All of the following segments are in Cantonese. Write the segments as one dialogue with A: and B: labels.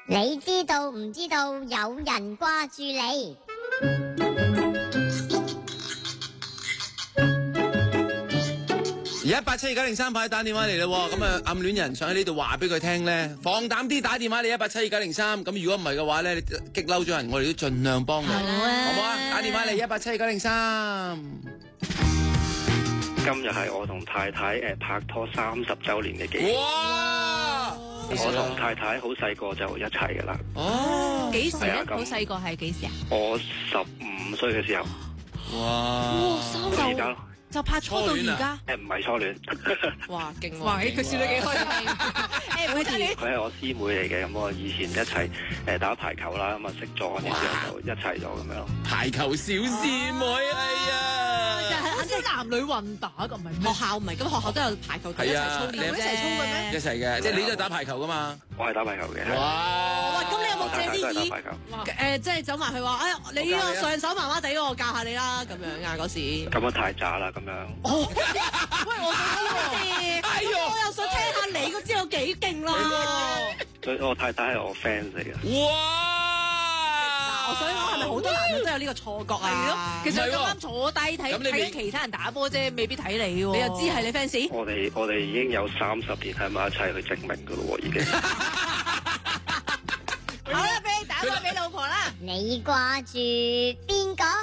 A: 你知道唔知道有人掛住你？
B: 而家1872903快打電話嚟啦，咁啊暗戀人想喺呢度話俾佢聽咧，放膽啲打電話嚟1872903，咁如果唔係嘅話咧，你激嬲咗人，我哋都盡量幫你，好唔好啊？打電話嚟1872903。
C: 今日係我同太太拍拖30週年嘅紀念。
B: 哇！
C: 我同太太好細個就一齊噶啦。
B: 哦，
D: 幾時咧？好細個係幾時啊？
C: 我15歲嘅時候。
B: 哇！
C: 而家
D: 就拍拖到而家。
C: 唔係初戀。
D: 哇，勁喎！哇，佢笑得幾開心。唔係
C: 佢係我師妹嚟嘅，咁我以前一齊打排球啦，咁啊識咗，然之後就一齊咗咁樣。
B: 排球小師妹係啊！
D: 即係男女混打咁，唔係學校唔係，咁學校都有排球隊一齊操練啫。一齊操嘅咩？
B: 一齊嘅，即係你都係打排球噶嘛？
C: 我係打排球嘅。
B: 哇！
D: 咁你有冇借啲意？即係走埋去話，你呢個上手麻麻地，我教下你啦，咁樣啊嗰時。
C: 咁啊太渣啦，咁樣。
D: 喂，我想知我又想聽下你，知道幾勁啦。
C: 所以我太太係我 fans 嚟嘅。
B: 哇！
D: 我想講係咪好多男人都有呢個錯覺啊？其實咁啱坐低睇其他人打波啫，未必睇你喎。你又知係你 fans？
C: 我哋已經有30年喺埋一齊去證明噶咯喎，已經。
D: 好啦，俾你打翻俾老婆啦。
A: 你掛住邊個？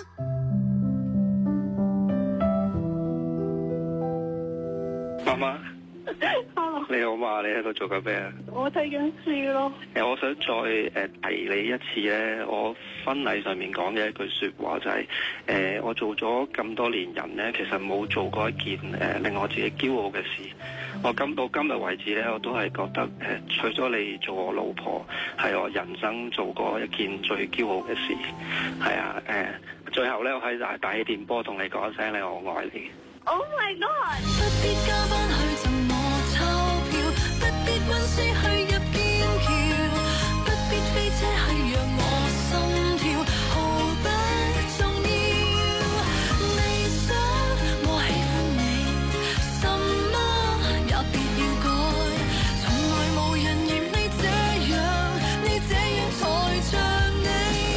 C: 媽媽。你好嘛？你喺度做緊咩啊？
E: 我睇緊書咯。
C: 我想再提你一次咧，我婚禮上面講嘅一句說話就係我做咗咁多年人咧，其實冇做過一件令我自己驕傲嘅事。我到今日為止咧，我都係覺得除咗你做我老婆，係我人生做過一件最驕傲嘅事。係啊，最後咧，我喺大氣電波同你講一聲咧，我愛你。
E: Oh my god！
F: 不必加班去贈我鈔票，不必溫書去入劍橋，不必飛車去讓我心跳，毫不重要。你想我喜歡你，什麼也別要改，從來無人嫌你這樣才像你。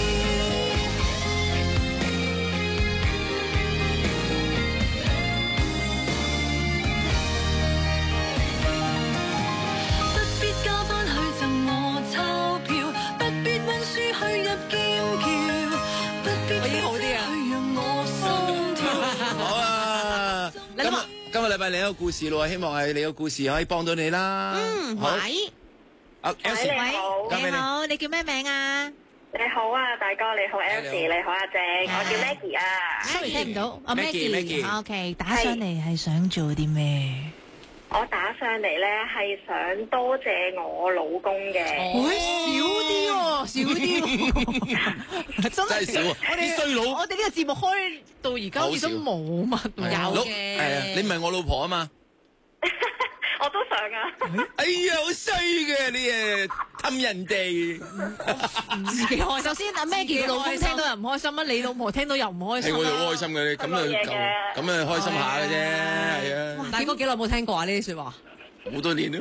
B: 今個禮拜另一個故事咯，希望係你個故事可以幫到你啦。
D: 喂，
E: 你好，
D: 你好，你叫咩名啊？
E: 你好啊，大哥，你好 Elsie，你好阿正，我叫 Maggie 啊。
D: Sorry，聽唔到。Maggie， OK， 打上嚟係想做啲咩？
E: 我打上嚟咧係想多謝我老公嘅。
D: 少啲，真係少。
B: 啲衰佬，
D: 我哋呢個節目開到而家好似都冇乜有嘅。
B: 係啊，你唔係我老婆啊嘛？
E: 我都想啊。
B: 哎呀，好衰嘅你氹人哋，
D: 唔自己開心。首先阿 Maggie 老公聽到又唔開心啊，你老婆聽到又唔開心。
B: 係我哋好開心嘅，咁啊開心下嘅啫，係啊。
D: 大哥幾耐冇聽過啊？呢啲説話
B: 好多年啦。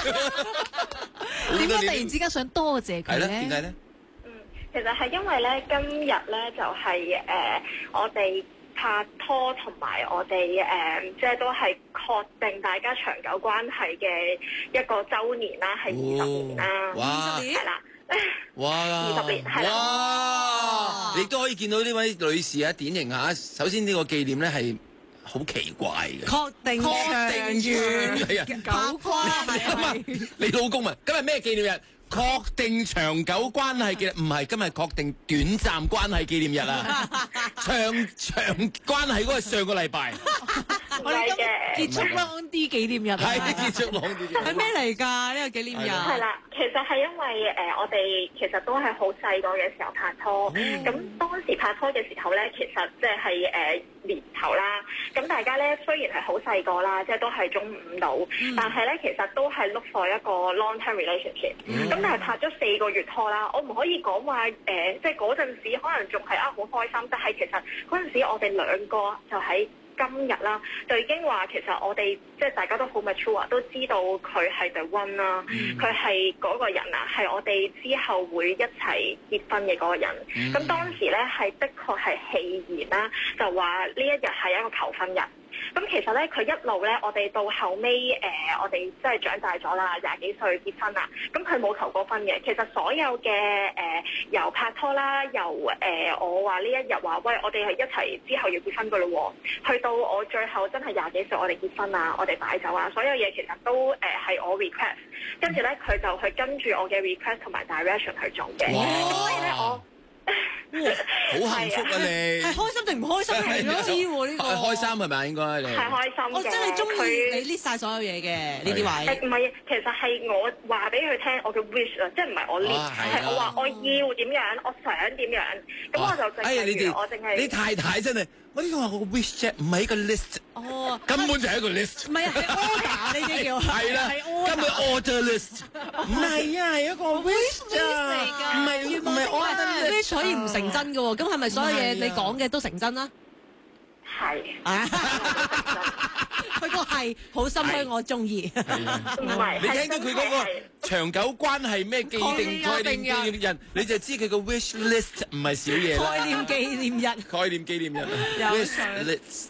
D: 點解突然之間想多謝佢咧？
B: 點解咧？
E: 其實係因為咧，今日咧就係我哋拍拖同埋我哋即係都係確定大家長久關係嘅一個週年啦，係20年啦。
B: 哇！
E: 係啦。
B: 哇
E: ！20年係啦。
B: 哇！你都可以見到呢位女士啊，典型下。首先呢個紀念咧係好奇怪嘅。
D: 確定
B: 係啊，
D: 久關係。
B: 你老公啊，今日咩紀念日？確定長久關係嘅，唔係今日確定短暫關係紀念日啊！長關係嗰個上個禮拜，
E: 我哋
D: 結束 long D 紀念日，
B: 係結束 long D 紀念日，
D: 係咩嚟㗎？呢個紀念日
E: 係啦，其實係因為我哋其實都係好細個嘅時候拍拖，咁當時拍拖嘅時候咧，其實即係年頭啦，咁大家咧雖然係好細個啦，即係都係中五度，但係咧其實都係 look for 一個 long term relationship。咁但係拍咗4個月拖啦，我唔可以講話即係嗰陣時可能仲係好開心，但係其實嗰陣時我哋兩個就喺今日啦，就已經話其實我哋即係大家都好 mature， 都知道佢係 the one 啦，佢係嗰個人啊，係我哋之後會一齊結婚嘅嗰個人。咁當時咧係的確係戲言啦，就話呢一日係一個求婚日。咁其實咧，佢一路咧，我哋到後尾我哋真係長大咗啦，20幾歲結婚啦。咁佢冇求過婚嘅。其實所有嘅由拍拖啦，由我話呢一日話喂，我哋係一齊之後要結婚噶咯喎，去到我最後真係20幾歲我哋結婚啊，我哋擺酒啊，所有嘢其實都係我 request， 跟住咧佢就去跟住我嘅 request 同埋 direction 去做嘅。所以咧我。
B: 好幸福啊！你
D: 係開心定唔開心嚟咯？知喎呢個
B: 開心係咪應該你
E: 係開心嘅。
D: 我真係中意你 list 曬所有嘢嘅呢啲位。
E: 唔係，其實係我話俾佢聽我嘅 wish 啊，即係唔係我 list，係我話我要點樣，我想點樣，咁我就淨係我淨係。
B: 你太太真係，我呢個係個 wish 啫，唔係一個 list。哦，根本就係一個 list。
D: 唔係啊，係 order 呢啲叫。
B: 係啦，根本 order list。唔係啊，係一個 wish 咋，唔係 order
D: list 可以唔成真嘅喎，咁係咪所有嘢你講嘅都成真啦？
E: 係。
D: 佢個係好心虛，我中意。
E: 唔係，
B: 你聽到佢嗰個長久關係咩既定概念紀念日，你就知佢個 wish list 唔係少嘢啦。
D: 概念紀念日。
B: 概念紀念日。wish list。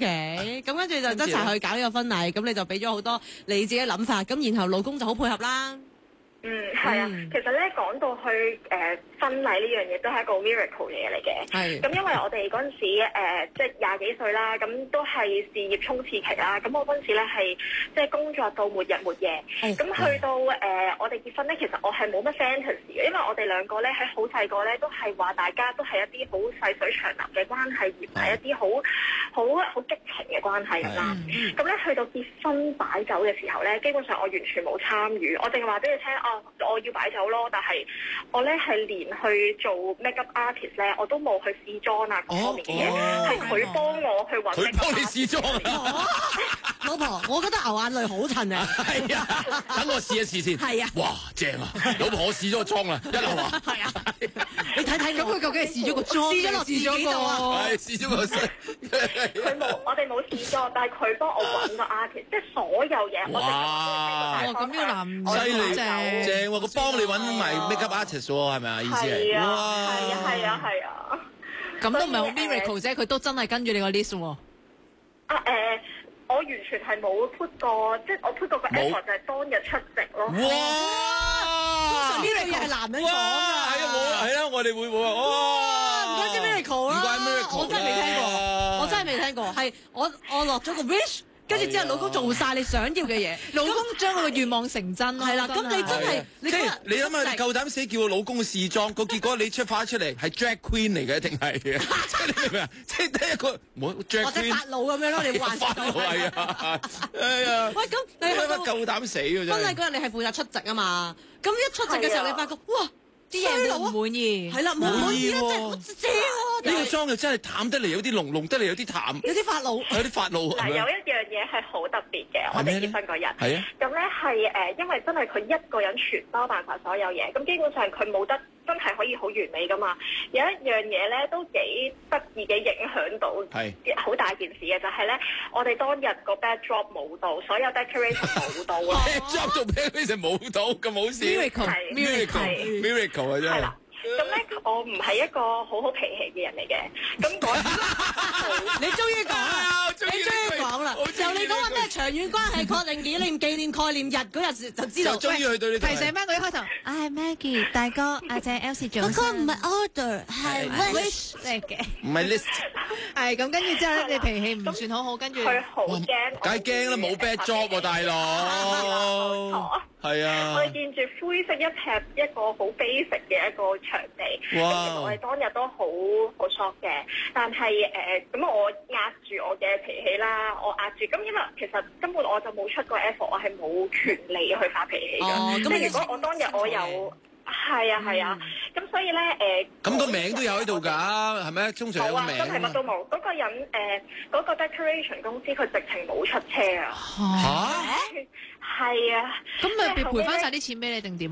D: OK，咁跟住就一齊去搞呢個婚禮，咁你就俾咗好多你自己諗法，咁然後老公就好配合啦。
E: 係啊，其實咧講到去婚禮呢樣嘢都係一個 miracle 嘢嚟嘅。係。咁因為我哋嗰陣時即係20幾歲啦，咁都係事業衝刺期啦。咁我嗰陣時咧係即係工作到沒日沒夜。咁去到我哋結婚咧，其實我係冇乜 fantasy 嘅，因為我哋兩個咧喺好細個咧都係話大家都係一啲好細水長流嘅關係，而唔係一啲好激情嘅關係咁啦。咁咧去到結婚擺酒嘅時候咧，基本上我完全冇參與，我淨係話俾你聽我要擺酒咯，但係我咧係連去做 makeup artist 咧，我都冇去試妝啊嗰方面嘅嘢，係佢幫我去揾。
B: 佢幫你試妝啊！
D: 老婆，我覺得牛眼淚好襯啊！
B: 係啊，等我試一試先。係啊，哇，正啊！老婆，我試咗個妝啦，一流啊！係啊，你睇睇咁佢究竟係試咗個妝，試咗落自己度啊？係試咗個身。
E: 佢冇，我哋冇試妝，但係佢幫我揾個 artist，即係所有嘢。哇！
D: 咁呢個男
B: 犀利正喎，佢幫你揾埋 makeup artist 喎，係咪啊？意思係。
E: 係啊！
D: 咁都唔係好 miracle 啫，佢都真係跟住你個 list 喎。
E: 我完全係冇 put 過，即係我 put 過個 effort 就係當日出席咯。
B: 哇！
D: 通常呢樣嘢係男人講㗎。
B: 係啊，我哋會喎。哇！
D: 唔該知 miracle 啦，我真係未聽過，我真係未聽過。係我落咗個 wish。跟住之後，老公做晒你想要嘅嘢，老公將佢嘅願望成真咯。係啦，咁你真係
B: 你諗下，你夠膽死叫個老公試妝，個結果你出發出嚟係 drag queen 嚟嘅，定係即係你明唔明啊？即係得一個冇 drag queen 或
D: 者法老咁樣咯，你幻想到
B: 係啊！哎呀，
D: 喂，咁你係咪
B: 夠膽死㗎啫？
D: 婚禮嗰日你係負責出席啊嘛？咁一出席嘅時候，你發覺哇！啲嘢都唔滿意，係啦，唔滿意啦，即係好正喎！
B: 呢個妝又真係淡得嚟，有啲濃，濃得嚟有啲淡，
D: 有啲發老，
B: 有啲發老。
E: 嗱，有一樣嘢係好特別嘅，我哋結婚嗰日，
B: 係啊，
E: 咁咧係因為真係佢一個人全包辦法所有嘢，咁基本上佢冇得真係可以好完美噶嘛。有一樣嘢咧都幾得意嘅，影響到係好大件事嘅，就係咧我哋當日個 backdrop 冇到，所有 decoration 冇到啦。
B: backdrop 做 decoration 冇到咁好笑，miracle。
E: 係啦，咁咧我唔係一個好脾氣嘅人嚟嘅，咁嗰
D: 你終於講啦，你終於講啦，由你講話咩長遠關係確定紀念概念日嗰日就知道，
B: 終於去到呢度。
D: 提醒翻佢一開頭，我係 Maggie 大哥，阿姐 Elsie 做，嗰個唔係 order 係 wish 嚟嘅，
B: 唔係 list。
D: 係咁，跟住之後咧，你脾氣唔算好，跟住
E: 佢好驚，
B: 梗係驚啦，冇 backdrop 喎，大佬。係啊！
E: 我哋見住灰色一撇一個好 basic 嘅一個場地，咁其實我哋當日都好 shock 嘅。但係咁我壓住我嘅脾氣啦，我壓住。咁因為其實根本我就冇出過 effort，我係冇權利去發脾氣㗎。即係如果我當日我有係啊，咁所以咧
B: 咁個名都有喺度㗎，係咪？通常有個名。
E: 真係乜都冇。嗰個人嗰個 decoration 公司佢直情冇出車啊！
B: 嚇？
E: 係啊，
D: 咁咪賠翻晒啲錢俾你定點啊？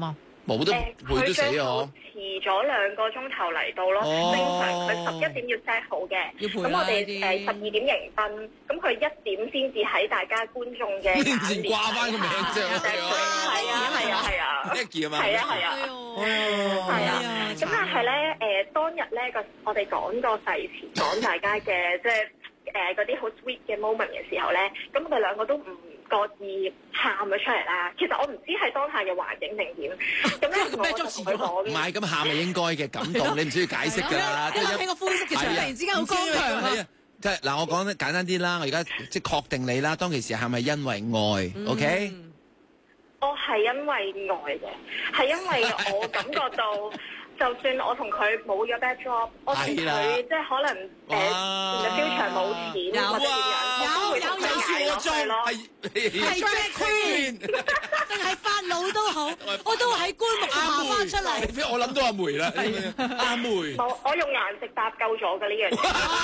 B: 冇得陪都死啊！
E: 遲咗2個鐘頭嚟到咯，正常佢11點要 set 好嘅，咁我哋12點迎賓，咁佢1點先至喺大家觀眾嘅眼前
B: 掛翻個名啫，
E: 係啊
B: Maggie 啊嘛，
E: 係啊，咁但係咧當日咧我哋講個誓詞，講大家嘅即係嗰啲好 sweet 嘅 moment 嘅時候咧，咁我哋兩個都唔覺意喊咗出嚟啦。其實我唔知係當下嘅環境定點，咁咧我就同佢講，
B: 唔係咁喊係應該嘅感動，你唔需要解釋㗎啦。
D: 一諗起個灰色嘅場，突然之間好剛強啊！
B: 即係嗱，我講得簡單啲啦，我而家即係確定你啦。當其時係咪因為愛？OK？
E: 我係因為愛嘅，係因為我感覺到。就算我同佢冇咗 bad job， 我同佢即係可能future 冇錢或者點樣，
D: 有做咯，係 drag queen 定係法老都好，我都喺棺木爬翻出嚟。
B: 我諗到阿梅啦，阿梅。
E: 冇，我用顏值搭救咗嘅呢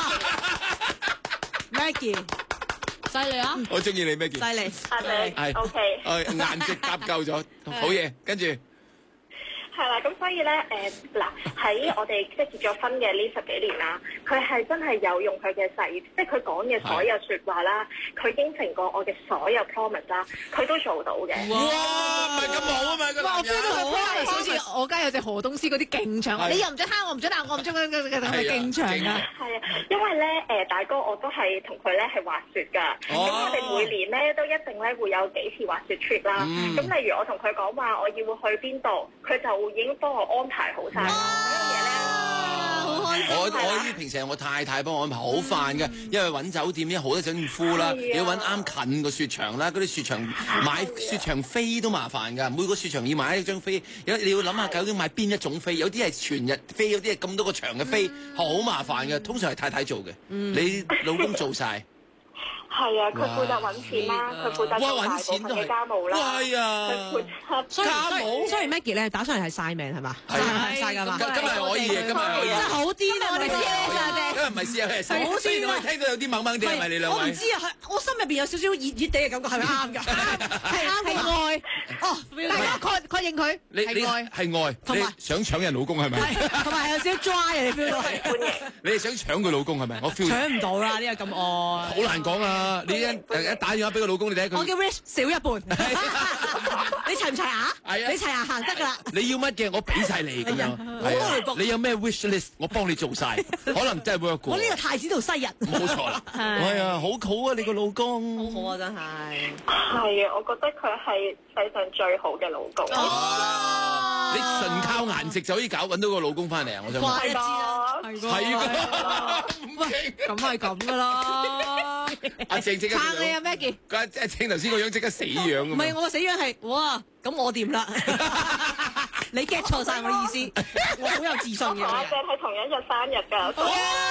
D: 樣嘢。Maggie， 犀利啊！
B: 我中意你 Maggie，
E: 犀利，係 OK。
B: 顏值搭救咗，好嘢，跟住。
E: 係啦，咁所以咧，嗱喺我哋即係結咗婚嘅呢10幾年啦，佢係真係有用佢嘅誓，即係佢講嘅所有説話啦，佢應承過我嘅所有 promise 啦，佢都做到嘅。
B: 哇，唔係咁好啊嘛，個男人。
D: 好似我家有隻河東獅嗰啲勁長，你又唔准蝦我，唔准鬧我，唔准係咪勁長啊？
E: 係啊，因為咧大哥我都係同佢咧係滑雪㗎，咁我哋每年咧都一定咧會有幾次滑雪 trip 啦。咁例如我同佢講話我要去邊度，佢就已經幫我安排好晒所有嘢咧。
D: 好開心！
B: 我呢啲平時係我太太幫我安排，好煩嘅，因為揾酒店，因為好多酒店 full啦，你要揾啱近個雪場啦，嗰啲雪場買雪場飛都麻煩㗎，每個雪場要買一張飛，你要諗下究竟買邊一種飛，有啲係全日飛，有啲係咁多個場嘅飛，好麻煩嘅，通常係太太做嘅，你老公做晒。
E: 係啊，佢負責揾錢啦，佢負責做大部分嘅家務啦。
B: 係啊，
E: 佢負責
D: 家務。所以 Maggie 咧打上嚟係晒命係嘛？
B: 係
D: 晒㗎嘛？
B: 今日可以嘅，今日可以。
D: 真係好癲啊！我哋
B: 今日唔係試下，係好雖然我聽到有啲掹掹啲，係咪你兩位？
D: 我唔知啊，我心入邊有少少熱熱地嘅感覺，係咪啱㗎？係啱係愛。哦，大家確認佢係愛，
B: 係愛。同埋想搶人老公係咪？
D: 同埋有少少 dry 啊！你 feel 到係歡迎。
B: 你係想搶佢老公係咪？我 feel
D: 搶唔到啦！呢個咁愛。
B: 好難講啊！你一打電話俾個老公，你睇佢。
D: 我叫 Rich 少一半。你齊唔齊啊？係啊。你齊啊，行得㗎啦。
B: 你要乜嘅，我俾晒你咁樣。你有咩 wish list，我幫你做晒，可能真係 work 過。
D: 我呢個太子道西人。冇
B: 錯啦。係啊，好好啊，你個老公。
D: 好好啊，真係。
E: 係啊，我覺得佢係世上最好嘅老公。
B: 你純靠顏值就可以揾到個老公翻嚟啊！我想
D: 怪得知啦，
B: 係㗎。
D: 喂，咁係咁㗎啦。
B: 阿靜即刻
D: 撐你啊 Maggie！
B: 阿靜頭先個樣即刻死樣㗎嘛。
D: 唔係我個死樣係，哇！咁我掂啦。你 get 錯晒我意思，我好有自信嘅。
E: 阿鄭係同一日生日㗎。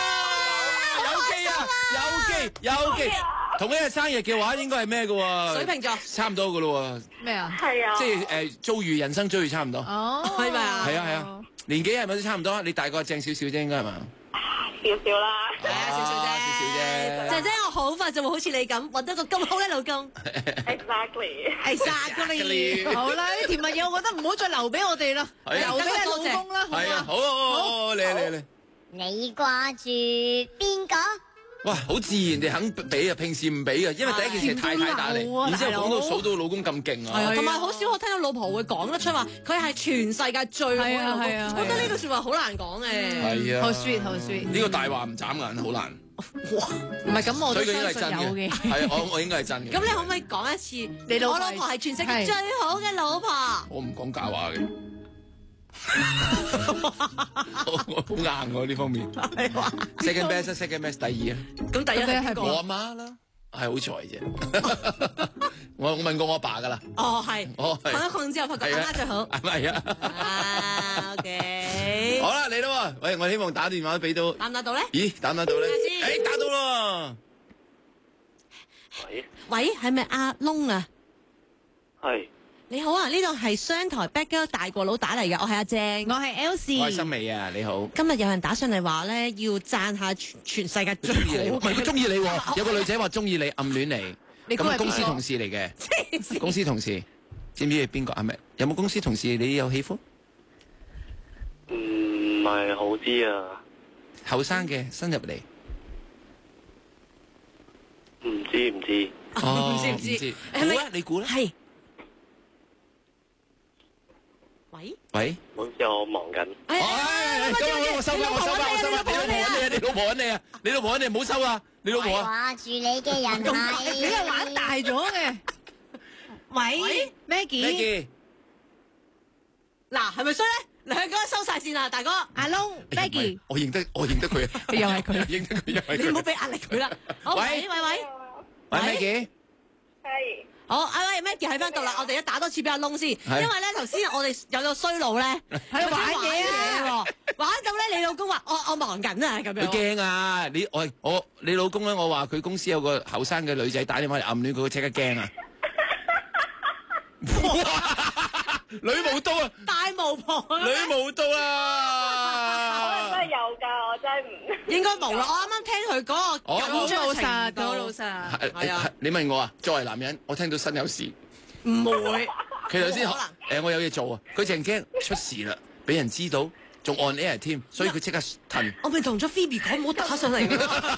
B: 有機，同一日生日嘅話應該係咩嘅喎？
D: 水瓶座，
B: 差唔多嘅咯喎。
D: 咩啊？
E: 係啊。
B: 即係遭遇人生遭遇差唔多。
D: 哦，係咪啊？
B: 係啊，年紀係咪都差唔多？你大過鄭少少啫，應該係嘛？
E: 少少啦。
D: 係啊，少少啫。姐姐，我好快就會好似你咁揾到個咁好嘅老公。Exactly。好啦，啲甜蜜嘢我覺得唔好再留俾我哋啦，留俾你老公啦，好嘛？
B: 好，你。
A: 你掛住邊個？
B: 哇，好自然地肯俾啊，平時唔俾嘅，因為第一件事太太打嚟，然之後講到數到老公咁勁啊，
D: 同埋好少我聽到老婆會講得出話，佢係全世界最好嘅老公。我覺得呢句説話好難講嘅。
B: 係啊，
D: 好 sweet，好 sweet。
B: 呢個大話唔眨眼，好難。
D: 哇，唔係咁，我都相信有嘅。
B: 係我應該係真嘅。
D: 咁你可唔可以講一次？我老婆係全世界最好嘅老婆。
B: 我唔講假話嘅。我好硬喎呢方面。Second best 第2啊。
D: 咁第一係
B: 我阿媽啦，係好彩啫。我問過我阿爸噶啦。
D: 哦，係。
B: 哦，係。
D: 瞓一瞓之後發覺阿媽最好。
B: 係咪啊
D: ？OK。
B: 好啦，嚟啦喎！喂，我希望打電話俾到。
D: 打唔打到咧？
B: 咦，打唔打到咧？誒，打到咯。
D: 喂，係咪阿窿啊？
C: 係。
D: 你好啊，呢度係商台 Bad Girl 大個佬打嚟嘅，我係阿鄭，我係 Elsie，
B: 我係森美啊，你好。
D: 今日有人打上嚟話咧，要讚下全世界最好，
B: 唔係佢中意你喎，有個女仔話中意你，暗戀你，咁公司同事嚟嘅，公司同事。 知唔知係邊個？係咪有冇公司同事你有喜歡？
C: 唔係好知啊，
B: 後生嘅新入嚟。
C: 唔知。
D: 唔知。
B: 估啊，你估啦。
D: 係。喂。
C: 好似我忙緊。
B: 我收翻，你老婆揾你啊！你老婆揾你，唔好收啊！你老婆啊！
A: 掛住你嘅人係
D: 你係玩大咗嘅。喂 ，Maggie。嗱，係咪衰咧？兩個收晒線啦，大哥。阿龍 ，Maggie。
B: 我認得佢啊！
D: 又係佢，
B: 認得佢又係佢。
D: 你唔好俾壓力佢啦。好，喂。
B: 喂 Maggie。
E: 係。
D: 好，喂 Maggie 喺翻度啦，我哋一打多次俾阿窿先，因為咧頭先我哋有個衰佬咧喺度玩嘢喎，玩到咧你老公話我忙緊啊咁樣。
B: 佢驚啊！你老公咧，我話佢公司有個後生嘅女仔打電話嚟暗戀佢，即刻驚啊！女巫刀啊！
D: 大巫婆。
B: 女巫刀啊！
E: 真係有㗎，我真係唔
D: 應該冇啦。我啱啱聽佢嗰個緊張程度，
G: 好老實。
D: 係啊。
B: 你問我啊，作為男人，我聽到身有事，
D: 唔會。
B: 佢頭先我有嘢做啊，佢淨驚出事啦，俾人知道，仲 on air 添，所以佢即刻褪。
D: 我咪同咗 Phoebe 講唔好打上嚟㗎。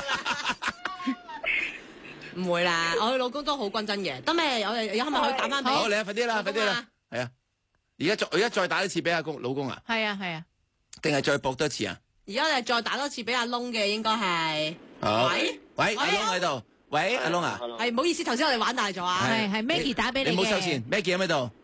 D: 唔會啦，我老公都好均真嘅。得咩？我哋而家係咪可以打翻俾？
B: 好，你啊，快啲啦，係啊！而家再打一次俾阿老公啊？
G: 係啊。
B: 定係再搏多一次啊？
D: 而家你再打多次俾阿窿嘅，應該係。
B: 喂，阿窿喺度。喂，阿窿啊。
D: 係唔好意思，頭先我哋玩大咗啊。
G: 係 Maggie 打俾你嘅。
B: 你唔好收線 ，Maggie 喺度。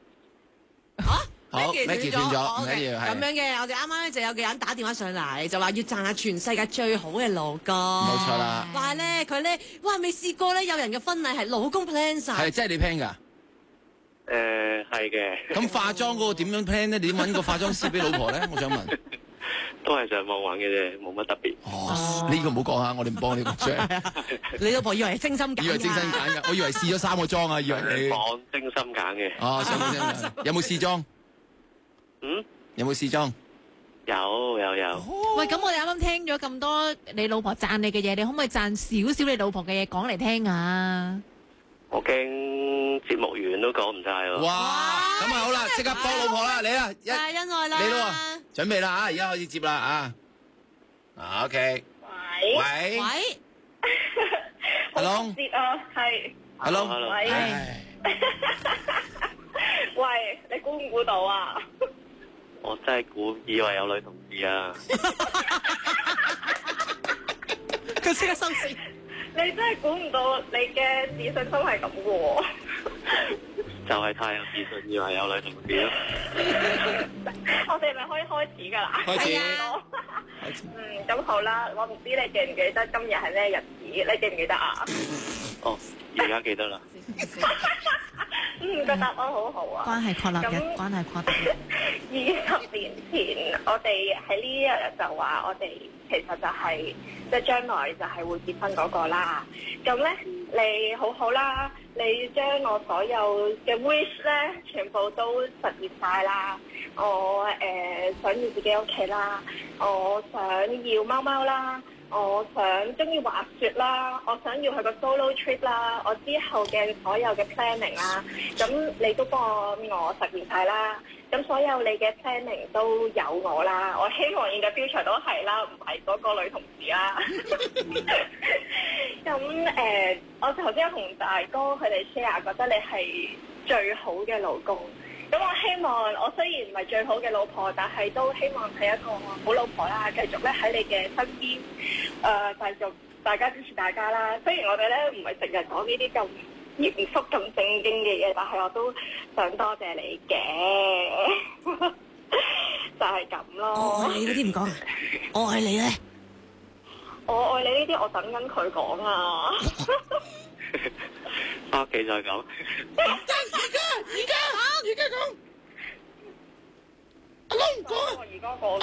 B: 好 ，Maggie 斷咗，唔緊要，係。
D: 咁樣嘅，我哋啱啱咧就有個人打電話上嚟，就話要讚下全世界最好嘅老公。
B: 冇錯啦。
D: 話咧佢咧，哇未試過咧，有人嘅婚禮係老公 plan 晒。
B: 係，即係你 plan 㗎？
C: 係嘅。
B: 咁化妝嗰個點樣 plan 咧？你點揾個化妝師俾老婆咧？我想問。
C: 都係上網玩嘅啫，冇乜特別。
B: 呢個唔好講下，我哋唔幫你講出嚟。
D: 你老婆以為係精心揀？
B: 以為精心揀㗎，我以為試咗3個妝啊，以為你。
C: 講精心揀嘅。
B: 哦，精心揀。有冇試妝？有冇試妝？
C: 有。
G: 喂，咁我哋啱啱聽咗咁多你老婆讚你嘅嘢，你可唔可以讚少少你老婆嘅嘢講嚟聽下？
C: 我驚節目完都講唔晒喎。
B: 哇！咁啊好啦，即刻幫老婆啦，你啦，
D: 大恩愛啦，
B: 你咯，準備啦嚇，而家開始接啦啊！OK。喂。阿龍。
E: 接啊，係。
B: 阿龍。
E: 喂。喂，你估唔估到啊？
C: 我真係以為有女同事啊！
D: 佢即刻收線。
E: 你真係估唔到你嘅自信心係咁嘅喎。
C: 就係太有自信，以為有女同事咯。
E: 我哋咪可以開始㗎啦。
B: 開始。
E: 咁好啦，我唔知你記唔記得今日係咩日子？你記唔記得啊？
C: 而家記得啦。
E: 個答案好好啊！
G: 關係確立嘅，關係確立。
E: 20年前，我哋喺呢一日就話，我哋其實就係即係將來就係會結婚嗰個啦。咁咧，你好好啦，你將我所有嘅 wish 咧，全部都實現晒啦。我想要自己屋企啦，我想要貓貓啦。我想中意滑雪啦，我想要去個 solo trip 啦，我之後嘅所有嘅 planning 啦，咁你都幫我實現晒啦，咁所有你嘅 planning 都有我啦，我希望你嘅 future 都係啦，唔係嗰個女同事啦。咁我頭先同大哥佢哋 share，覺得你係最好嘅老公。咁我希望，我雖然唔係最好嘅老婆，但係都希望係一個好老婆啦，繼續咧喺你嘅身邊，繼續大家支持大家啦。雖然我哋咧唔係成日講呢啲咁嚴肅、咁正經嘅嘢，但係我都想多謝你嘅，就係咁咯。
D: 我愛你嗰啲唔講，我愛你咧。
E: 我愛你呢啲，我等緊佢講啊。
C: 返屋企再講。
B: 而家講，阿龍講啊！
E: 而家講，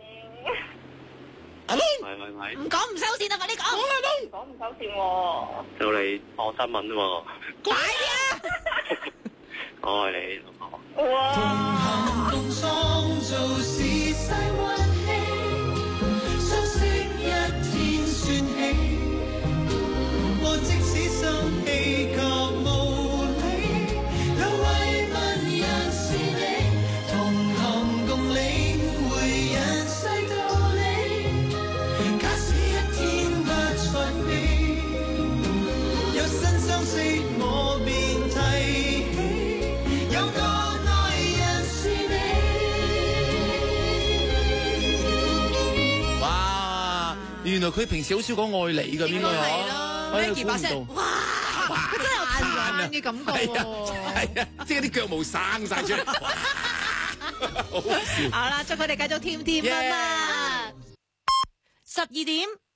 B: 阿龍，
C: 喂，
D: 唔講唔收線啊！快啲講，
E: 講唔收線喎。
C: 到你播新聞喎。
D: 快啲啊！
C: 我愛你，老婆。
E: 哇！
F: 同行共創造是世溫馨，相識一天算起。我即使生氣及無理，有
B: 原來佢平時好少講愛你㗎，應該
D: 係
B: 嗬。
D: 咯
B: 哎呀
D: ，Maggie 把聲
B: 估唔到
D: 哇，佢真係有
G: 彈
D: 彈
G: 嘅感覺
B: 係啊
G: 喎。
B: 係啊，即係啲腳毛生晒出嚟。哇好好笑。
G: 好啦，祝佢哋繼續甜甜蜜蜜。
D: 12點